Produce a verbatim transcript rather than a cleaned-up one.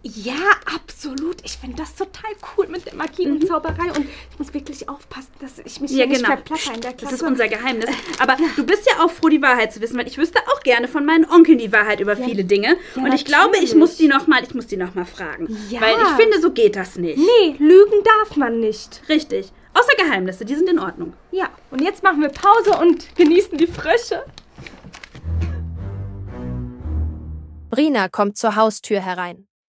Ja, absolut. Ich finde das total cool mit der Magie und mhm. Zauberei. Und ich muss wirklich aufpassen, dass ich mich ja, nicht genau. verplappere in der Klasse. Das ist unser Geheimnis. Aber ja. du bist ja auch froh, die Wahrheit zu wissen, weil ich wüsste auch gerne von meinen Onkeln die Wahrheit über ja. viele Dinge. Ja, und ich natürlich. glaube, ich muss die nochmal noch mal fragen. Ja. Weil ich finde, so geht das nicht. Nee, lügen darf man nicht. Richtig. Außer Geheimnisse, die sind in Ordnung. Ja, und jetzt machen wir Pause und genießen die Frösche. Brina kommt zur Haustür herein.